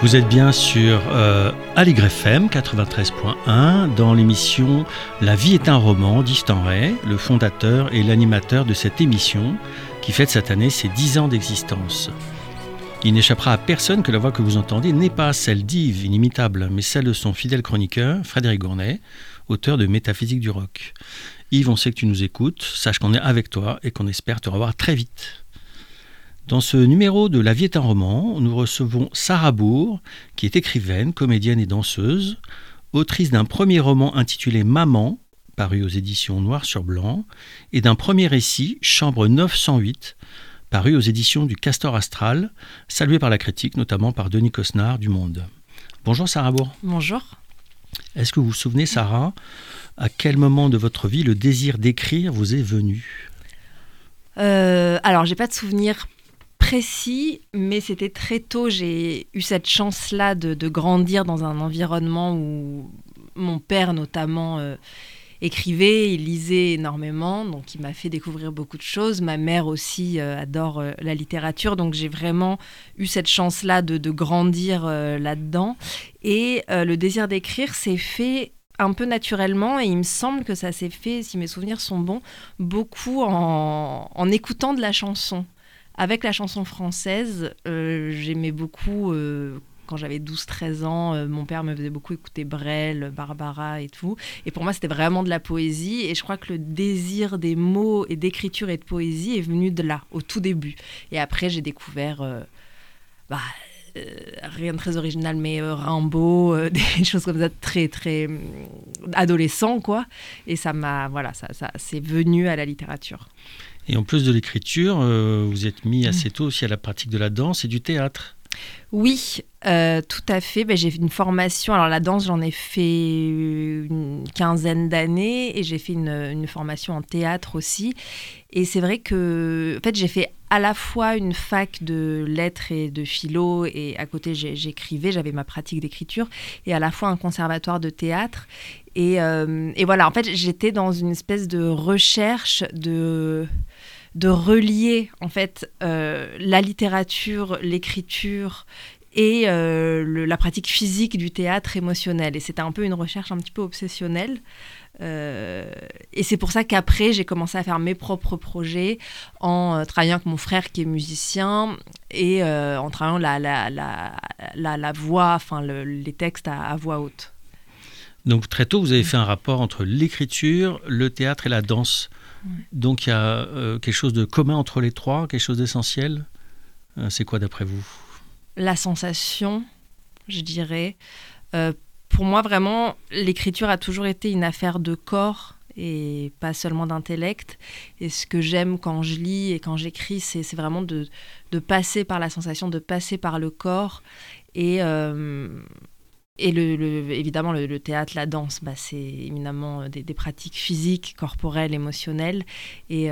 Vous êtes bien sur Aligre FM 93.1 dans l'émission La vie est un roman d'Yves Tenray, le fondateur et l'animateur de cette émission qui fête cette année ses 10 ans d'existence. Il n'échappera à personne que la voix que vous entendez n'est pas celle d'Yves, inimitable, mais celle de son fidèle chroniqueur, Frédéric Gournay, auteur de Métaphysique du rock. Yves, on sait que tu nous écoutes, sache qu'on est avec toi et qu'on espère te revoir très vite. Dans ce numéro de La vie est un roman, nous recevons Sarah Bourg, qui est écrivaine, comédienne et danseuse, autrice d'un premier roman intitulé Maman, paru aux éditions Noir sur Blanc, et d'un premier récit, Chambre 908, paru aux éditions du Castor Astral, salué par la critique, notamment par Denis Cosnard du Monde. Bonjour Sarah Bourg. Bonjour. Est-ce que vous vous souvenez, Sarah, à quel moment de votre vie le désir d'écrire vous est venu ? Alors, j'ai pas de souvenir précis, mais c'était très tôt. J'ai eu cette chance-là de grandir dans un environnement où mon père, notamment, écrivait, il lisait énormément, donc il m'a fait découvrir beaucoup de choses. Ma mère aussi adore la littérature, donc j'ai vraiment eu cette chance-là de grandir là-dedans. Et le désir d'écrire s'est fait un peu naturellement, et il me semble que ça s'est fait, si mes souvenirs sont bons, beaucoup en écoutant de la chanson. Avec la chanson française, j'aimais beaucoup, quand j'avais 12-13 ans, mon père me faisait beaucoup écouter Brel, Barbara et tout. Et pour moi, c'était vraiment de la poésie. Et je crois que le désir des mots et d'écriture et de poésie est venu de là, au tout début. Et après, j'ai découvert, rien de très original, mais Rimbaud, des choses comme ça, très, très adolescent, quoi. Et ça c'est venu à la littérature. Et en plus de l'écriture, vous êtes mis assez tôt aussi à la pratique de la danse et du théâtre. Oui, tout à fait. J'ai fait une formation. Alors la danse, j'en ai fait une quinzaine d'années, et j'ai fait une formation en théâtre aussi. Et c'est vrai que, en fait, j'ai fait à la fois une fac de lettres et de philo, et à côté j'écrivais, j'avais ma pratique d'écriture, et à la fois un conservatoire de théâtre. Et voilà, en fait, j'étais dans une espèce de recherche de relier en fait la littérature, l'écriture et la pratique physique du théâtre émotionnel. Et c'était un peu une recherche un petit peu obsessionnelle. Et c'est pour ça qu'après, j'ai commencé à faire mes propres projets en travaillant avec mon frère qui est musicien, et en travaillant la voix, enfin les textes à voix haute. Donc très tôt, vous avez fait un rapport entre l'écriture, le théâtre et la danse. Donc il y a quelque chose de commun entre les trois, quelque chose d'essentiel. C'est quoi d'après vous ? La sensation, je dirais. Pour moi, vraiment, l'écriture a toujours été une affaire de corps et pas seulement d'intellect. Et ce que j'aime quand je lis et quand j'écris, c'est vraiment de passer par la sensation, de passer par le corps. Et évidemment, le théâtre, la danse, c'est éminemment des pratiques physiques, corporelles, émotionnelles. Et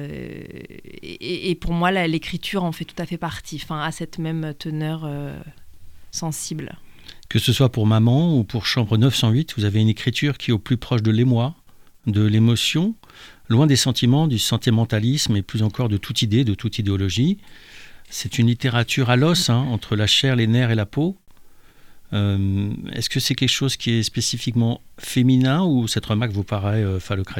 pour moi, l'écriture en fait tout à fait partie, a cette même teneur sensible. Que ce soit pour Maman ou pour Chambre 908, vous avez une écriture qui est au plus proche de l'émoi, de l'émotion, loin des sentiments, du sentimentalisme et plus encore de toute idée, de toute idéologie. C'est une littérature à l'os, entre la chair, les nerfs et la peau. Est-ce que c'est quelque chose qui est spécifiquement féminin, ou cette remarque vous paraît phallocratique ?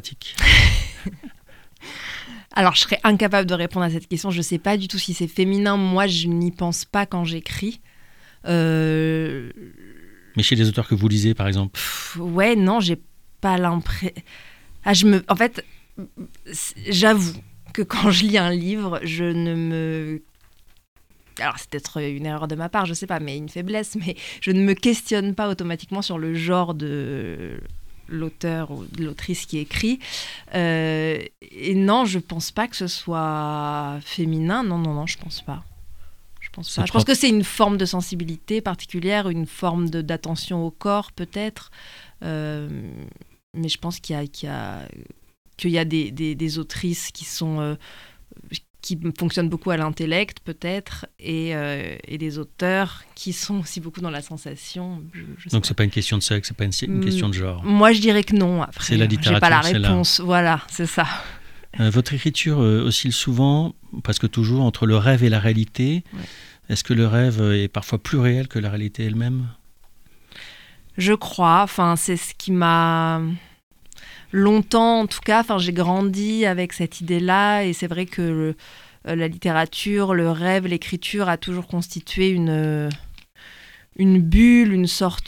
Alors, je serais incapable de répondre à cette question. Je ne sais pas du tout si c'est féminin. Moi, je n'y pense pas quand j'écris. Mais chez les auteurs que vous lisez, par exemple ? Ouais, non, j'ai pas l'impression... En fait, j'avoue que quand je lis un livre, je ne me... Alors, c'est peut-être une erreur de ma part, je sais pas, mais une faiblesse, mais je ne me questionne pas automatiquement sur le genre de l'auteur ou de l'autrice qui écrit. Et non, je pense pas que ce soit féminin. Non, je pense pas. Je pense que c'est une forme de sensibilité particulière, une forme d'attention au corps, peut-être. Mais je pense qu'il y a des autrices qui sont... qui fonctionnent beaucoup à l'intellect, peut-être, et des auteurs qui sont aussi beaucoup dans la sensation. Donc, c'est pas une question de sexe, c'est pas une question de genre. Moi, je dirais que non. Après, c'est la littérature, j'ai pas la réponse. Voilà, c'est ça. Votre écriture oscille souvent, presque toujours, entre le rêve et la réalité. Est-ce que le rêve est parfois plus réel que la réalité elle-même ? Je crois, enfin, c'est ce qui m'a longtemps, en tout cas, enfin, j'ai grandi avec cette idée-là, et c'est vrai que la littérature, le rêve, l'écriture a toujours constitué une bulle, une sorte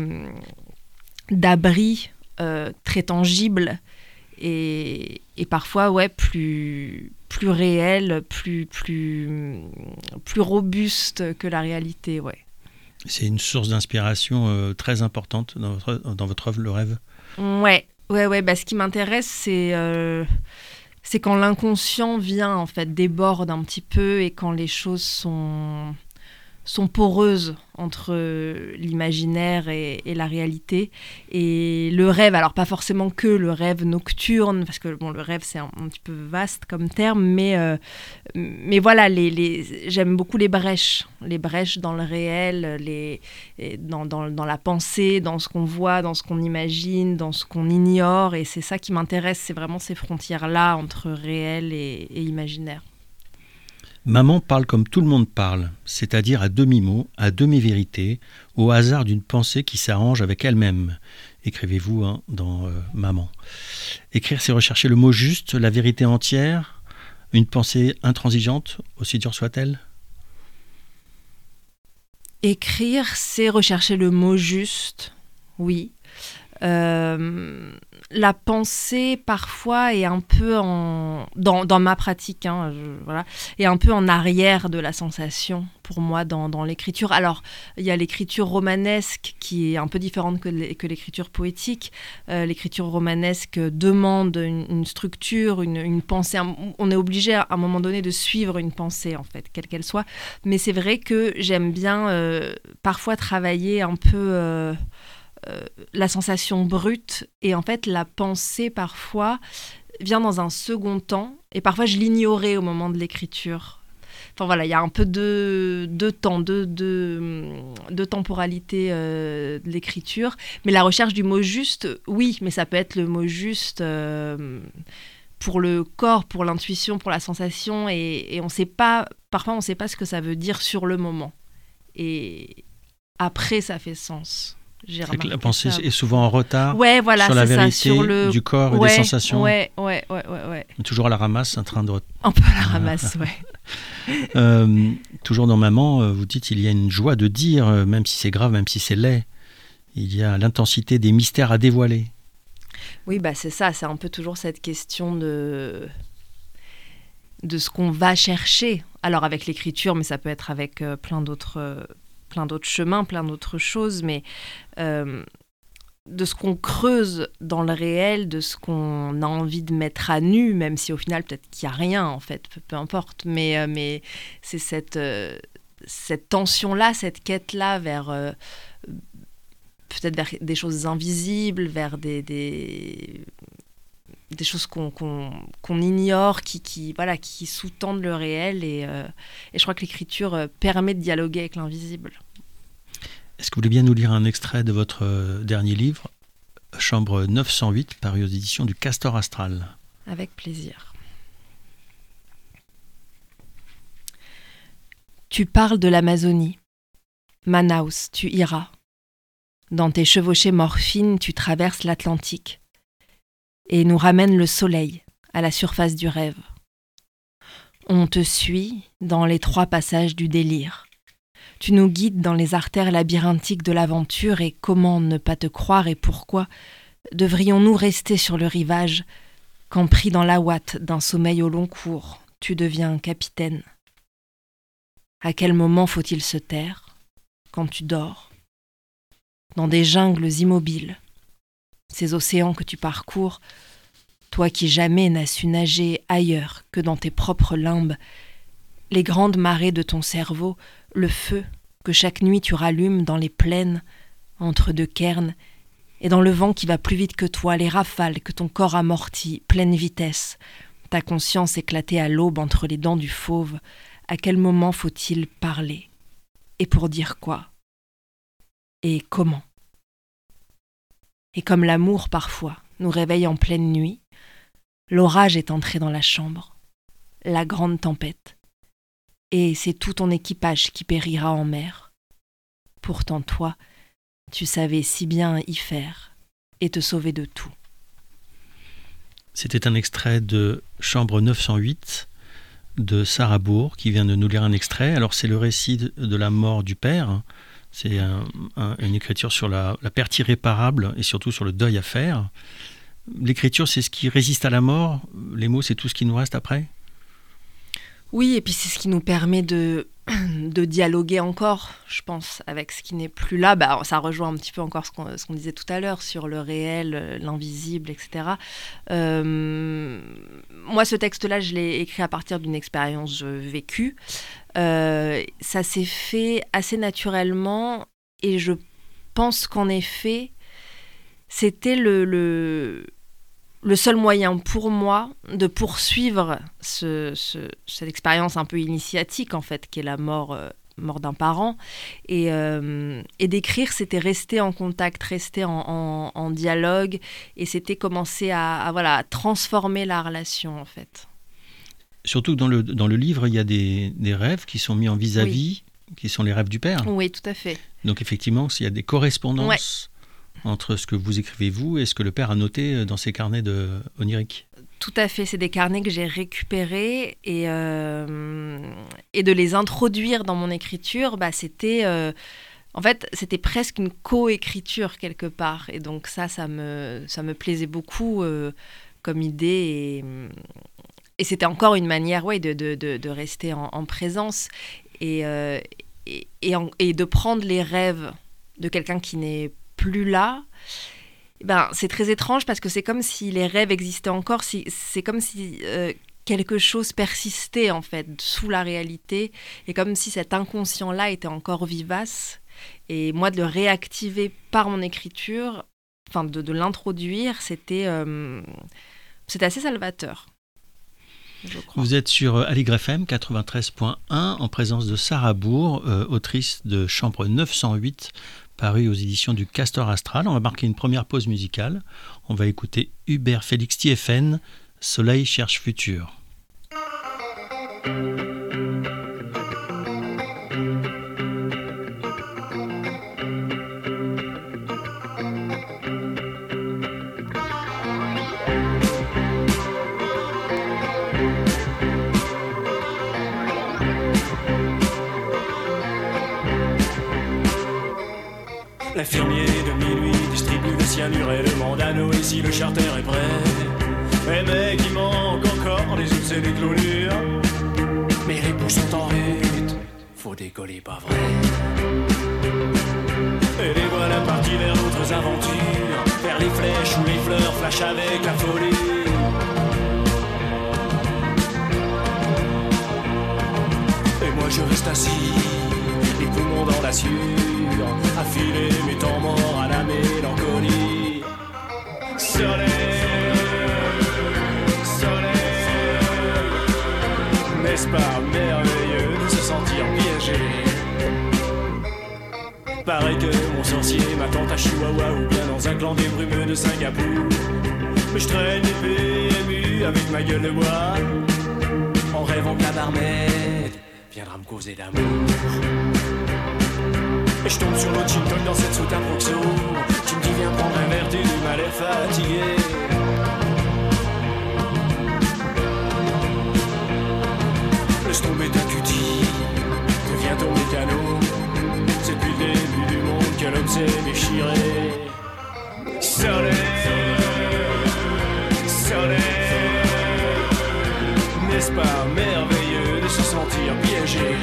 d'abri très tangible et parfois plus réel, plus robuste que la réalité, ouais. C'est une source d'inspiration très importante dans votre œuvre, le rêve. Ouais. Bah, ce qui m'intéresse, c'est quand l'inconscient vient, en fait, déborde un petit peu, et quand les choses sont poreuses entre l'imaginaire et la réalité. Et le rêve, alors pas forcément que le rêve nocturne, parce que bon, le rêve c'est un petit peu vaste comme terme, mais voilà, j'aime beaucoup les brèches dans le réel, dans la pensée, dans ce qu'on voit, dans ce qu'on imagine, dans ce qu'on ignore, et c'est ça qui m'intéresse, c'est vraiment ces frontières-là entre réel et imaginaire. Maman parle comme tout le monde parle, c'est-à-dire à demi-mot, à demi-vérité, au hasard d'une pensée qui s'arrange avec elle-même. Écrivez-vous dans Maman. Écrire, c'est rechercher le mot juste, la vérité entière, une pensée intransigeante, aussi dure soit-elle ? Écrire, c'est rechercher le mot juste, oui. La pensée parfois est un peu dans ma pratique, voilà, est un peu en arrière de la sensation pour moi dans l'écriture. Alors il y a l'écriture romanesque qui est un peu différente que l'écriture poétique. L'écriture romanesque demande une structure, une pensée. On est obligé à un moment donné de suivre une pensée, en fait, quelle qu'elle soit. Mais c'est vrai que j'aime bien parfois travailler un peu la sensation brute, et en fait la pensée parfois vient dans un second temps, et parfois je l'ignorais au moment de l'écriture. Enfin voilà, il y a un peu de temps, de temporalité de l'écriture, mais la recherche du mot juste, oui, mais ça peut être le mot juste pour le corps, pour l'intuition, pour la sensation, et on sait pas, parfois on sait pas ce que ça veut dire sur le moment, et après ça fait sens. La pensée est souvent en retard voilà, sur la vérité ça, du corps et des sensations. Ouais. Toujours à la ramasse, en train de... Un peu à la ramasse, ouais. Toujours dans Maman, vous dites il y a une joie de dire, même si c'est grave, même si c'est laid. Il y a l'intensité des mystères à dévoiler. Oui, bah c'est ça, c'est un peu toujours cette question de ce qu'on va chercher. Alors avec l'écriture, mais ça peut être avec plein d'autres chemins, plein d'autres choses, mais de ce qu'on creuse dans le réel, de ce qu'on a envie de mettre à nu, même si au final peut-être qu'il n'y a rien, en fait, peu importe, mais c'est cette tension-là, cette quête-là vers peut-être vers des choses invisibles, vers des choses qu'on ignore, qui sous-tendent le réel, et je crois que l'écriture permet de dialoguer avec l'invisible. Est-ce que vous voulez bien nous lire un extrait de votre dernier livre, Chambre 908, paru aux éditions du Castor Astral ? Avec plaisir. Tu parles de l'Amazonie. Manaus, tu iras. Dans tes chevauchées morphines, tu traverses l'Atlantique et nous ramène le soleil à la surface du rêve. On te suit dans les 3 passages du délire. Tu nous guides dans les artères labyrinthiques de l'aventure, et comment ne pas te croire, et pourquoi devrions-nous rester sur le rivage quand, pris dans la ouate d'un sommeil au long cours, tu deviens capitaine? À quel moment faut-il se taire? Quand tu dors, dans des jungles immobiles, ces océans que tu parcours, toi qui jamais n'as su nager ailleurs que dans tes propres limbes, les grandes marées de ton cerveau, le feu que chaque nuit tu rallumes dans les plaines, entre 2 cairns, et dans le vent qui va plus vite que toi, les rafales que ton corps amortit, pleine vitesse, ta conscience éclatée à l'aube entre les dents du fauve, à quel moment faut-il parler? Et pour dire quoi? Et comment? Et comme l'amour parfois nous réveille en pleine nuit, l'orage est entré dans la chambre, la grande tempête. et c'est tout ton équipage qui périra en mer. Pourtant toi, tu savais si bien y faire et te sauver de tout. C'était un extrait de Chambre 908 de Sarah Bourg qui vient de nous lire un extrait. Alors c'est le récit de la mort du père. C'est une écriture sur la perte irréparable et surtout sur le deuil à faire. L'écriture, c'est ce qui résiste à la mort. Les mots, c'est tout ce qui nous reste après. Oui, et puis c'est ce qui nous permet de dialoguer encore, je pense, avec ce qui n'est plus là. Ça rejoint un petit peu encore ce qu'on disait tout à l'heure sur le réel, l'invisible, etc. Moi, ce texte-là, je l'ai écrit à partir d'une expérience vécue. Ça s'est fait assez naturellement et je pense qu'en effet, c'était le seul moyen pour moi de poursuivre cette expérience un peu initiatique, en fait, qui est la mort d'un parent. Et d'écrire, c'était rester en contact, rester en dialogue, et c'était commencer à transformer la relation, en fait. Surtout que dans le livre, il y a des rêves qui sont mis en vis-à-vis, qui sont les rêves du père. Oui, tout à fait. Donc effectivement, il y a des correspondances entre ce que vous écrivez vous et ce que le père a noté dans ses carnets oniriques. Tout à fait, c'est des carnets que j'ai récupérés et de les introduire dans mon écriture, c'était presque une co-écriture quelque part. Et donc ça me plaisait beaucoup comme idée et c'était encore une manière de rester en présence et de prendre les rêves de quelqu'un qui n'est plus là. C'est très étrange parce que c'est comme si les rêves existaient encore, c'est comme si quelque chose persistait en fait sous la réalité et comme si cet inconscient-là était encore vivace. Et moi, de le réactiver par mon écriture, de l'introduire, c'était assez salvateur. Vous êtes sur Aligre FM 93.1 en présence de Sarah Bourg, autrice de Chambre 908, paru aux éditions du Castor Astral. On va marquer une première pause musicale. On va écouter Hubert Félix Thieffen, Soleil cherche futur. L'infirmier de minuit distribue le cyanure et demande à Noé si le charter est prêt. Eh mec, il manque encore les œufs et les clôtures. Mais les poules sont en route, faut décoller, pas vrai. Et les voilà partis vers d'autres aventures, vers les flèches où les fleurs flashent avec la folie. Et moi je reste assis, les poumons dans la sueur, à filer mes temps morts à la mélancolie. Soleil, n'est-ce pas merveilleux de se sentir piégé? Paraît que mon sorcier m'attend à Chihuahua ou bien dans un clan des brumeux de Singapour. Mais je traîne épée émue avec ma gueule de bois, en rêvant que la barmaid viendra me causer d'amour. Et je tombe sur l'autre gin dans cette soute à Proxo qui me dit viens prendre un verre, t'es du mal est fatigué. Laisse tomber ta cutie, deviens ton mécano. C'est depuis le début du monde que l'homme s'est déchiré. Soleil, n'est-ce pas merveilleux de se sentir piégé?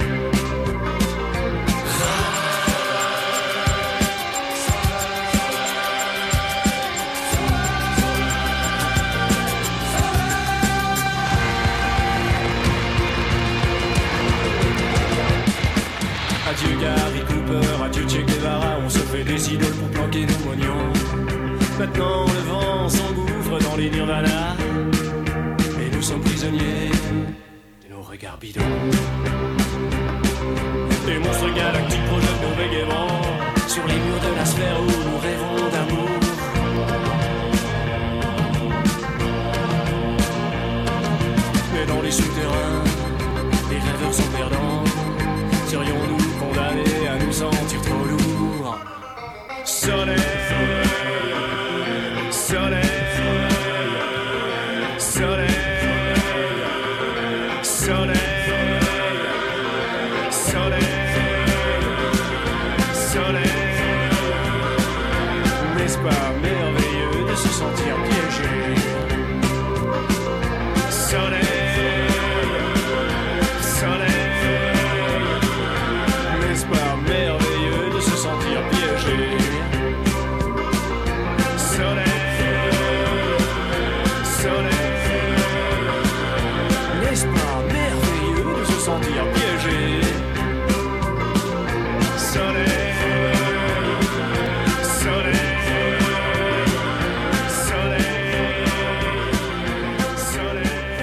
Adieu Gary Cooper, adieu Che Guevara, on se fait des idoles pour planquer nos mognons. Maintenant le vent s'engouffre dans les nirvanas, et nous sommes prisonniers de nos regards bidons. Les monstres galactiques projettent nos bégaiements sur les murs de la sphère où nous rêvons d'amour. Mais dans les souterrains, les rêveurs sont perdus. soleil, soleil, soleil, soleil, soleil, soleil. N'est-ce pas merveilleux de se sentir piégé? Soleil, soleil. N'est-ce pas merveilleux de se sentir piégé? Soleil, soleil. N'est-ce pas merveilleux de se sentir piégé? Soleil, soleil, soleil, soleil,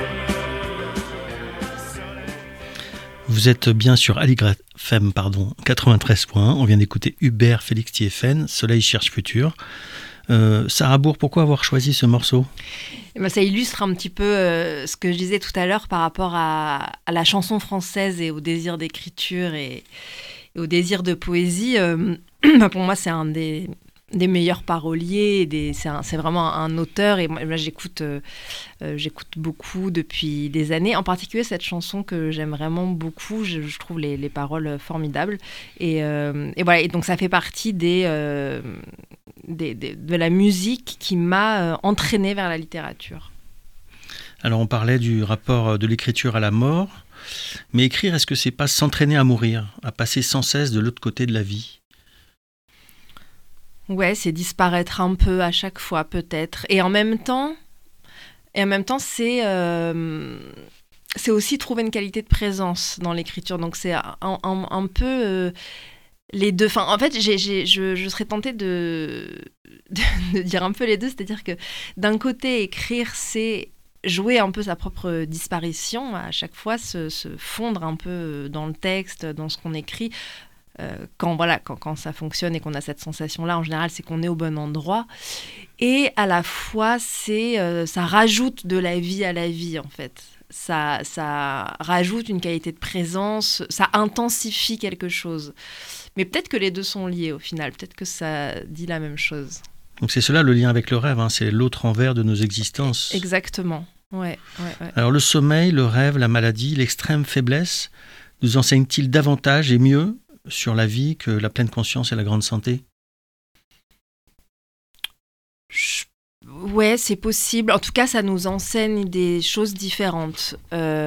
soleil. Vous êtes bien sur Aligre FM, 93.1. On vient d'écouter Hubert Félix Thieffen, Soleil cherche futur. Sarah Bourg, pourquoi avoir choisi ce morceau ? Ça illustre un petit peu ce que je disais tout à l'heure par rapport à la chanson française et au désir d'écriture et au désir de poésie. Pour moi, c'est un des meilleurs paroliers. C'est vraiment un auteur. Et moi, j'écoute beaucoup depuis des années. En particulier, cette chanson que j'aime vraiment beaucoup. Je trouve les paroles formidables. Et voilà. Et donc, ça fait partie de la musique qui m'a entraînée vers la littérature. Alors, on parlait du rapport de l'écriture à la mort. Mais écrire, est-ce que c'est pas s'entraîner à mourir, à passer sans cesse de l'autre côté de la vie ? Ouais, c'est disparaître un peu à chaque fois, peut-être. Et en même temps, c'est aussi trouver une qualité de présence dans l'écriture. Donc, c'est un peu les deux. Enfin, en fait, je serais tentée de dire un peu les deux. C'est-à-dire que d'un côté, écrire, c'est jouer un peu sa propre disparition, à chaque fois se fondre un peu dans le texte, dans ce qu'on écrit. Quand ça fonctionne et qu'on a cette sensation-là, en général, c'est qu'on est au bon endroit. Et à la fois, ça rajoute de la vie à la vie, en fait. Ça rajoute une qualité de présence, ça intensifie quelque chose. Mais peut-être que les deux sont liés au final, peut-être que ça dit la même chose. Donc c'est cela le lien avec le rêve, c'est l'autre envers de nos existences. Exactement. Ouais. Alors le sommeil, le rêve, la maladie, l'extrême faiblesse, nous enseignent-ils davantage et mieux sur la vie que la pleine conscience et la grande santé ? Ouais, c'est possible. En tout cas, ça nous enseigne des choses différentes.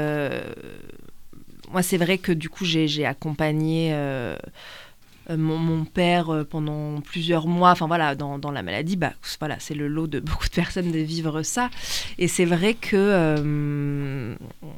Moi, c'est vrai que du coup, j'ai accompagné mon père pendant plusieurs mois. Enfin voilà, dans la maladie, voilà, c'est le lot de beaucoup de personnes de vivre ça. Et c'est vrai que,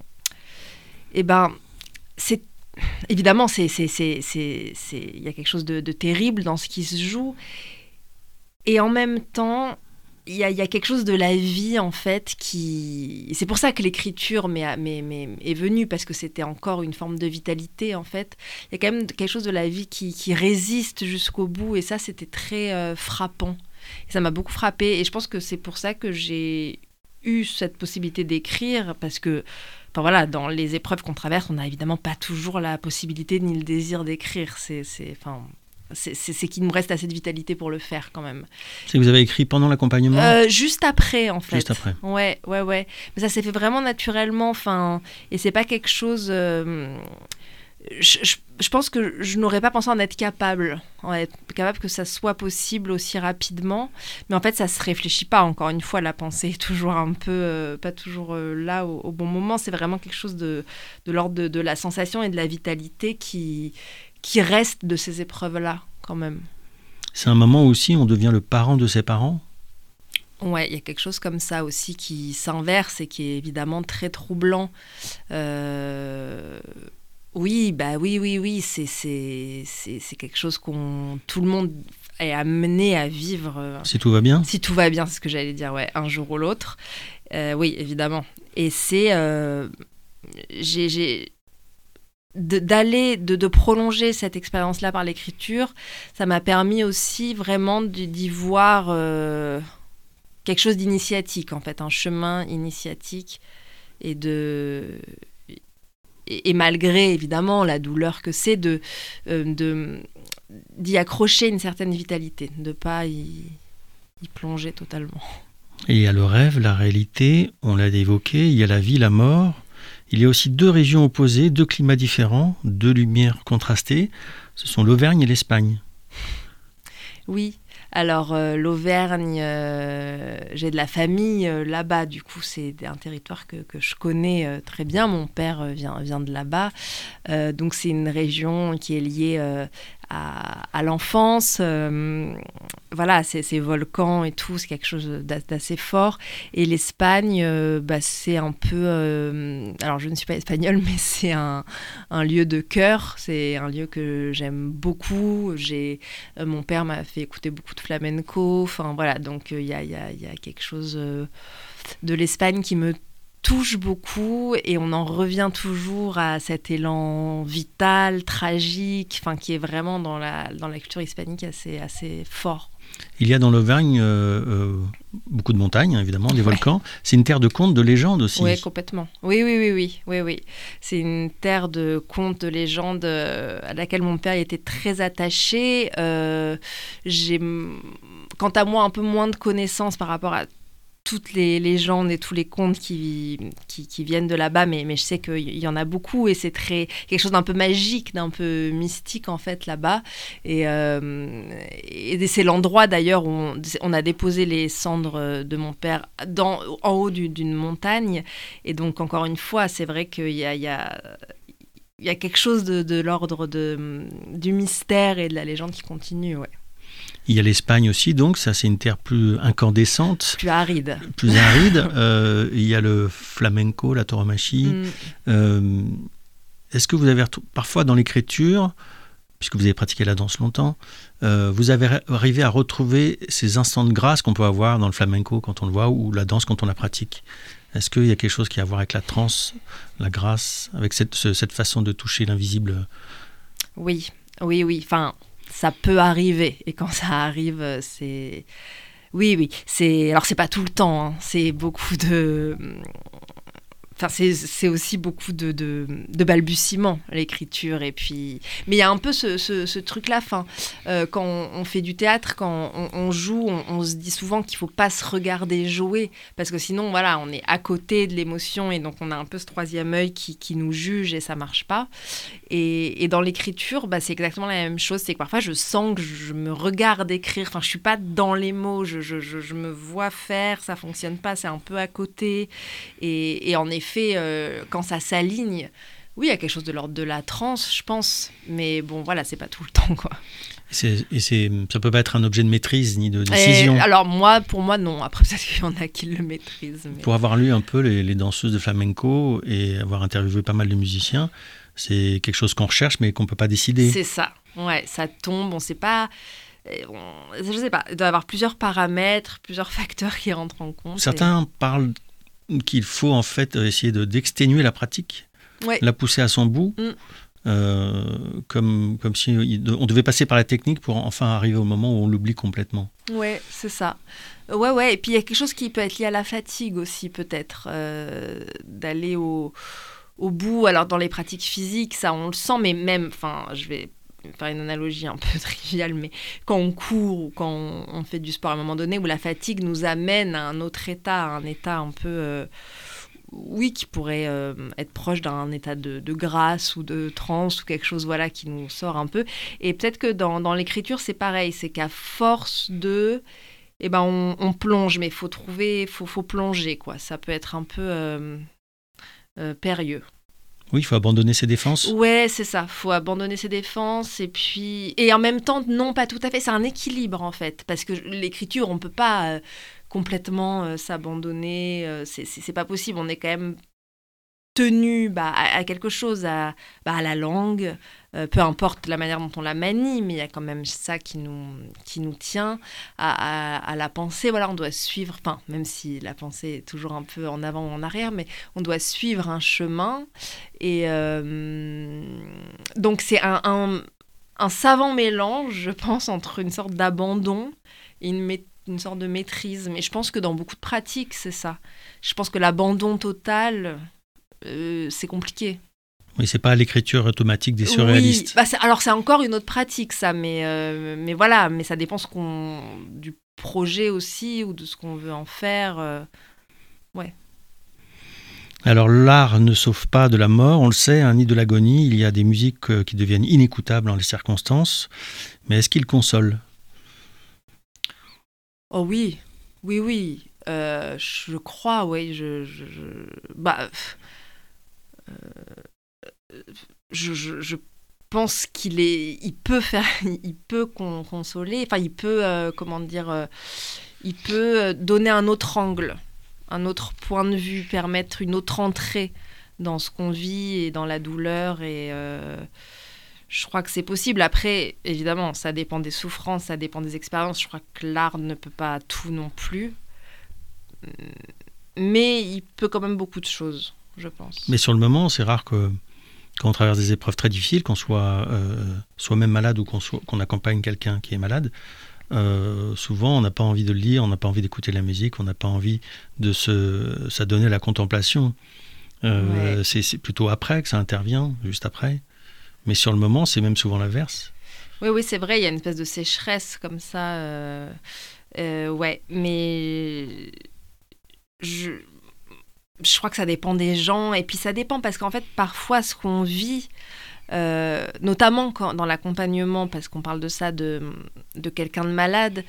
c'est évidemment, il y a quelque chose de terrible dans ce qui se joue. Et en même temps, il y a quelque chose de la vie, en fait, c'est pour ça que l'écriture est venue, parce que c'était encore une forme de vitalité, en fait. Il y a quand même quelque chose de la vie qui résiste jusqu'au bout, et ça, c'était très frappant. Et ça m'a beaucoup frappée, et je pense que c'est pour ça que j'ai eu cette possibilité d'écrire, parce que dans les épreuves qu'on traverse, on n'a évidemment pas toujours la possibilité ni le désir d'écrire. C'est qu'il nous reste assez de vitalité pour le faire quand même. C'est que vous avez écrit pendant l'accompagnement ? Juste après, en fait. Juste après. Ouais. Mais ça s'est fait vraiment naturellement. Et c'est pas quelque chose. Je pense que je n'aurais pas pensé en être capable que ça soit possible aussi rapidement. Mais en fait, ça se réfléchit pas. Encore une fois, la pensée est toujours un peu pas toujours là au bon moment. C'est vraiment quelque chose de l'ordre de la sensation et de la vitalité qui reste de ces épreuves-là, quand même. C'est un moment où aussi on devient le parent de ses parents ? Ouais, il y a quelque chose comme ça aussi qui s'inverse et qui est évidemment très troublant. Oui, c'est quelque chose tout le monde est amené à vivre. Si tout va bien ? Si tout va bien, c'est ce que j'allais dire, ouais, un jour ou l'autre. Oui, évidemment. Et c'est... de prolonger cette expérience-là par l'écriture, ça m'a permis aussi vraiment d'y voir quelque chose d'initiatique, en fait, un chemin initiatique, et malgré évidemment la douleur que c'est de d'y accrocher une certaine vitalité, de ne pas y plonger totalement. Et il y a le rêve, la réalité, on l'a évoqué, il y a la vie, la mort. Il y a aussi 2 régions opposées, 2 climats différents, 2 lumières contrastées. Ce sont l'Auvergne et l'Espagne. Oui, alors l'Auvergne, j'ai de la famille là-bas, du coup c'est un territoire que je connais très bien, mon père vient de là-bas, donc c'est une région qui est liée à l'enfance, voilà, ces volcans et tout, c'est quelque chose d'assez fort. Et l'Espagne, c'est un peu... alors, je ne suis pas espagnole, mais c'est un lieu de cœur. C'est un lieu que j'aime beaucoup. Mon père m'a fait écouter beaucoup de flamenco. Enfin, voilà, donc il y a quelque chose de l'Espagne qui me touche beaucoup, et on en revient toujours à cet élan vital, tragique, qui est vraiment dans la culture hispanique assez fort. Il y a dans l'Auvergne beaucoup de montagnes, évidemment, des volcans. C'est une terre de contes, de légendes aussi. Oui, complètement. Oui. C'est une terre de contes, de légendes à laquelle mon père était très attaché. J'ai, quant à moi, un peu moins de connaissances par rapport à toutes les légendes et tous les contes qui viennent de là-bas, mais je sais qu'il y en a beaucoup, et c'est quelque chose d'un peu magique, d'un peu mystique en fait là-bas. Et c'est l'endroit d'ailleurs où on a déposé les cendres de mon père en haut d'une montagne. Et donc encore une fois, c'est vrai qu'il y a quelque chose de l'ordre du mystère et de la légende qui continue, ouais. Il y a l'Espagne aussi, donc ça c'est une terre plus incandescente. Plus aride. Il y a le flamenco, la tauromachie. Est-ce que vous avez parfois dans l'écriture, puisque vous avez pratiqué la danse longtemps, vous avez arrivé à retrouver ces instants de grâce qu'on peut avoir dans le flamenco quand on le voit, ou la danse quand on la pratique? Est-ce qu'il y a quelque chose qui a à voir avec la transe, la grâce, avec cette façon de toucher l'invisible? Oui. Enfin, ça peut arriver. Et quand ça arrive, c'est... Oui. Alors, c'est pas tout le temps. Hein. C'est beaucoup de... Enfin, c'est aussi beaucoup de balbutiements, l'écriture. Et puis... Mais il y a un peu ce truc-là. Quand on fait du théâtre, quand on joue, on se dit souvent qu'il ne faut pas se regarder jouer. Parce que sinon, voilà, on est à côté de l'émotion. Et donc, on a un peu ce troisième œil qui nous juge, et ça ne marche pas. Et dans l'écriture, c'est exactement la même chose. C'est que parfois, je sens que je me regarde écrire. Enfin, je ne suis pas dans les mots. Je me vois faire. Ça ne fonctionne pas. C'est un peu à côté. Et en effet, quand ça s'aligne, oui, il y a quelque chose de l'ordre de la transe, je pense. Mais bon, voilà, c'est pas tout le temps, quoi. Ça peut pas être un objet de maîtrise ni de décision. Alors pour moi, non. Après, peut-être qu'il y en a qui le maîtrisent. Mais... Pour avoir lu un peu les danseuses de flamenco et avoir interviewé pas mal de musiciens, c'est quelque chose qu'on recherche mais qu'on peut pas décider. C'est ça. Ouais, ça tombe. On sait pas. Je sais pas. Il doit y avoir plusieurs paramètres, plusieurs facteurs qui rentrent en compte. Certains parlent qu'il faut en fait essayer d'exténuer la pratique, la pousser à son bout, comme si on devait passer par la technique pour enfin arriver au moment où on l'oublie complètement. Ouais, c'est ça. Ouais. Et puis il y a quelque chose qui peut être lié à la fatigue aussi, peut-être, d'aller au bout. Alors dans les pratiques physiques, ça on le sent, mais même, je vais faire une analogie un peu triviale, mais quand on court ou quand on fait du sport à un moment donné, où la fatigue nous amène à un autre état, un état un peu, qui pourrait être proche d'un état de grâce ou de transe ou quelque chose, voilà, qui nous sort un peu. Et peut-être que dans l'écriture, c'est pareil, c'est qu'à force de... on plonge, mais faut plonger, quoi. Ça peut être un peu périlleux. Oui, il faut abandonner ses défenses. Ouais, c'est ça. Il faut abandonner ses défenses. Et en même temps, non, pas tout à fait. C'est un équilibre, en fait. Parce que l'écriture, on ne peut pas complètement s'abandonner. C'est pas possible. On est quand même tenu à quelque chose, à la langue. Peu importe la manière dont on la manie, mais il y a quand même ça qui nous tient à la pensée. Voilà, on doit suivre, même si la pensée est toujours un peu en avant ou en arrière, mais on doit suivre un chemin. Et donc c'est un savant mélange, je pense, entre une sorte d'abandon et une sorte de maîtrise. Mais je pense que dans beaucoup de pratiques, c'est ça. Je pense que l'abandon total, c'est compliqué. Oui, c'est pas l'écriture automatique des surréalistes. Oui, alors c'est encore une autre pratique ça, mais voilà, mais ça dépend du projet aussi ou de ce qu'on veut en faire. Ouais. Alors l'art ne sauve pas de la mort, on le sait, ni de l'agonie. Il y a des musiques qui deviennent inécoutables dans les circonstances. Mais est-ce qu'il console ? Oh oui. Je crois, oui. Je pense il peut consoler. Enfin, il peut, il peut donner un autre angle, un autre point de vue, permettre une autre entrée dans ce qu'on vit et dans la douleur. Et je crois que c'est possible. Après, évidemment, ça dépend des souffrances, ça dépend des expériences. Je crois que l'art ne peut pas tout non plus. Mais il peut quand même beaucoup de choses, je pense. Mais sur le moment, c'est rare quand on traverse des épreuves très difficiles, qu'on soit soi-même malade ou qu'on accompagne quelqu'un qui est malade, souvent on n'a pas envie de le lire, on n'a pas envie d'écouter la musique, on n'a pas envie de s'adonner à la contemplation. Ouais. C'est plutôt après que ça intervient, juste après. Mais sur le moment, c'est même souvent l'inverse. Oui, c'est vrai, il y a une espèce de sécheresse comme ça. Ouais, mais je crois que ça dépend des gens. Et puis ça dépend parce qu'en fait, parfois, ce qu'on vit, notamment dans l'accompagnement, parce qu'on parle de ça, de quelqu'un de malade,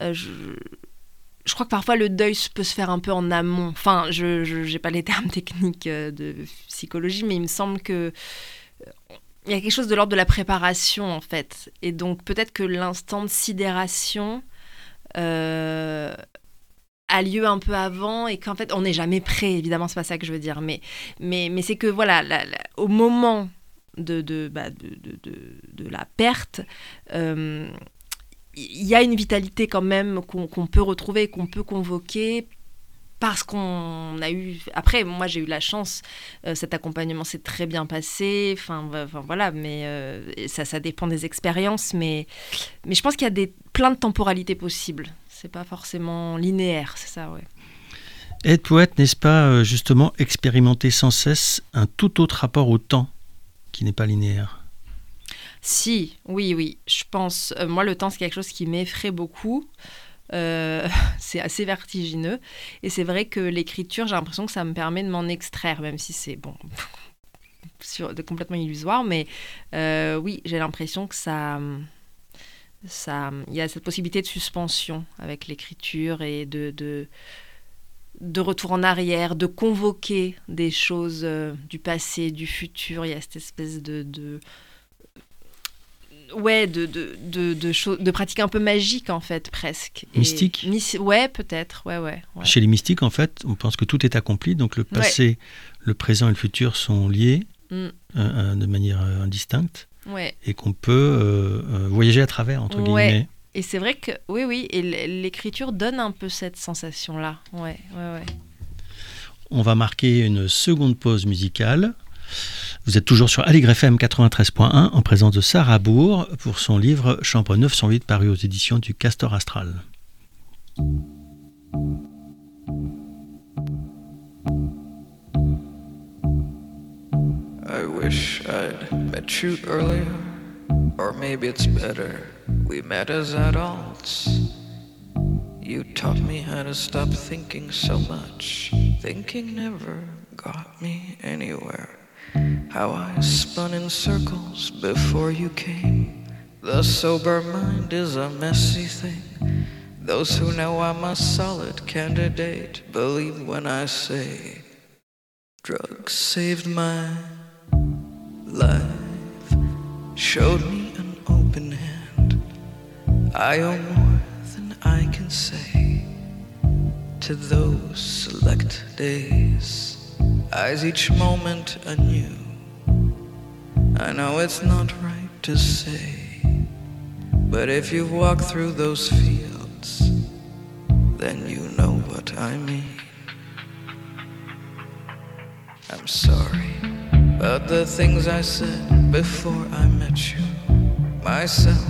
je crois que parfois le deuil peut se faire un peu en amont. Enfin, je n'ai pas les termes techniques de psychologie, mais il me semble que il y a quelque chose de l'ordre de la préparation, en fait. Et donc, peut-être que l'instant de sidération a lieu un peu avant et qu'en fait, on n'est jamais prêt. Évidemment, c'est pas ça que je veux dire. Mais c'est que, voilà, au moment de la perte, il y a une vitalité quand même qu'on peut retrouver, qu'on peut convoquer. Parce qu'on a eu... Après, moi, j'ai eu la chance. Cet accompagnement s'est très bien passé. Enfin voilà, mais ça dépend des expériences. Mais je pense qu'il y a plein de temporalités possibles. C'est pas forcément linéaire, c'est ça, ouais. Être poète, n'est-ce pas justement expérimenter sans cesse un tout autre rapport au temps qui n'est pas linéaire ? Si, oui. Je pense... moi, le temps, c'est quelque chose qui m'effraie beaucoup. C'est assez vertigineux et c'est vrai que l'écriture, j'ai l'impression que ça me permet de m'en extraire, même si c'est complètement illusoire, mais oui, j'ai l'impression que ça il y a cette possibilité de suspension avec l'écriture et de retour en arrière, de convoquer des choses du passé, du futur. Il y a cette espèce de pratiques un peu magiques, en fait, presque. Mystique ? Ouais, peut-être, ouais. Chez les mystiques, en fait, on pense que tout est accompli, donc le passé, le présent et le futur sont liés de manière indistincte, et qu'on peut voyager à travers, entre guillemets. Et c'est vrai que, oui, et l'écriture donne un peu cette sensation-là, ouais. On va marquer une seconde pause musicale. Vous êtes toujours sur Aligre FM 93.1 en présence de Sarah Bourg pour son livre Chambre 908 paru aux éditions du Castor Astral. I wish I'd met you earlier, or maybe it's better we met as adults. You taught me how to stop thinking so much. Thinking never got me anywhere. How I spun in circles before you came. The sober mind is a messy thing. Those who know I'm a solid candidate believe when I say drugs saved my life, showed me an open hand. I owe more than I can say to those select days. Eyes each moment anew. I know it's not right to say, but if you've walked through those fields, then you know what I mean. I'm sorry about the things I said before I met you. Myself,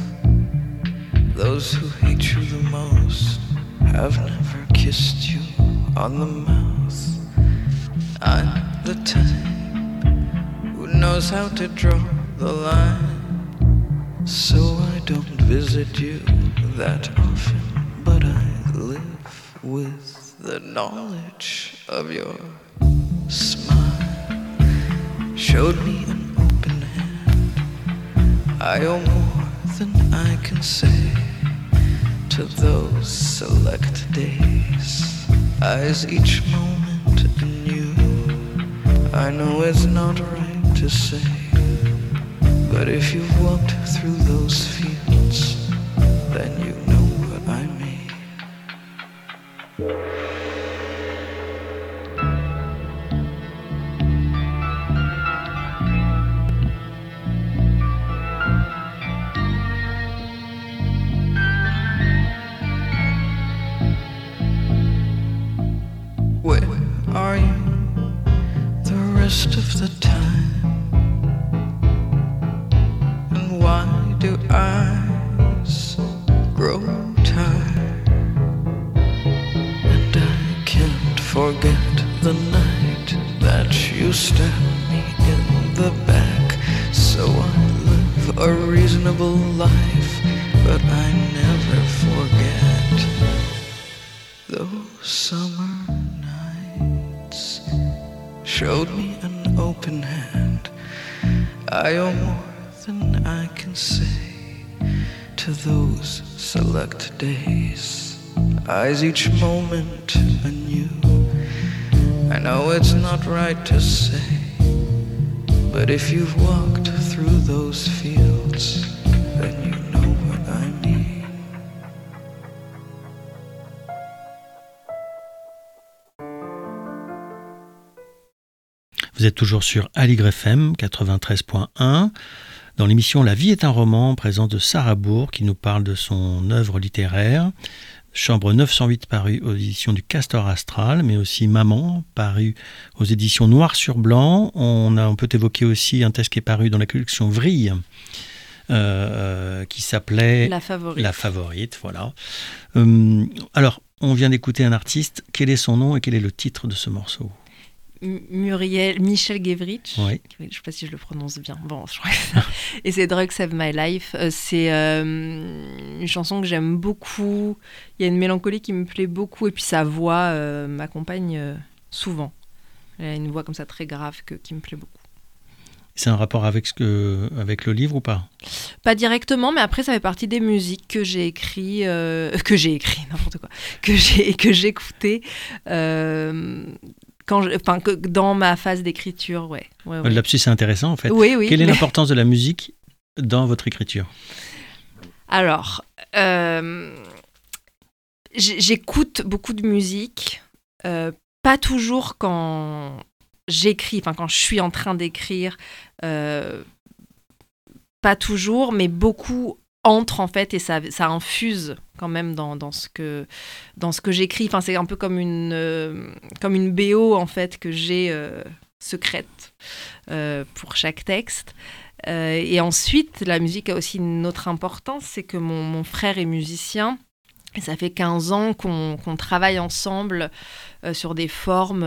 those who hate you the most have never kissed you on the mouth. I'm the type who knows how to draw the line. So I don't visit you that often, but I live with the knowledge of your smile. Showed me an open hand. I owe more than I can say to those select days. Eyes each moment anew. I know it's not right to say, but if you've walked through those fields, then you know what I mean. Where are you the rest of the time? And why do eyes grow tired? And I can't forget the night that you stabbed me in the back. So I live a reasonable life, but I never forget those summer nights. Showed me an open hand. I owe more than I can say to those select days. Eyes each moment anew. I know it's not right to say, but if you've walked through those fields, then you know what I mean. Vous êtes toujours sur Aligre FM 93.1 dans l'émission La vie est un roman, présence de Sarah Bourg qui nous parle de son œuvre littéraire, Chambre 908 paru aux éditions du Castor Astral, mais aussi Maman paru aux éditions Noir sur Blanc. On peut évoquer aussi un texte qui est paru dans la collection Vrille qui s'appelait La Favorite. La Favorite, voilà. Alors, on vient d'écouter un artiste. Quel est son nom et quel est le titre de ce morceau ? Michel Gevritch, oui. Je ne sais pas si je le prononce bien. Bon, je crois que ça. Et c'est Drugs Save My Life. C'est une chanson que j'aime beaucoup. Il y a une mélancolie qui me plaît beaucoup et puis sa voix m'accompagne souvent. Elle a une voix comme ça très grave qui me plaît beaucoup. C'est un rapport avec le livre ou pas ? Pas directement, mais après ça fait partie des musiques que j'ai écrit, n'importe quoi, que j'écoutais. Dans ma phase d'écriture, ouais. Le lapsus, c'est intéressant en fait. Oui. Quelle est l'importance de la musique dans votre écriture ? Alors, j'écoute beaucoup de musique, pas toujours quand j'écris, quand je suis en train d'écrire, pas toujours, mais beaucoup entre en fait et ça infuse quand même dans ce que j'écris. C'est un peu comme une BO en fait que j'ai secrète pour chaque texte. Et ensuite, la musique a aussi une autre importance, c'est que mon frère est musicien. Et ça fait 15 ans qu'on travaille ensemble sur des formes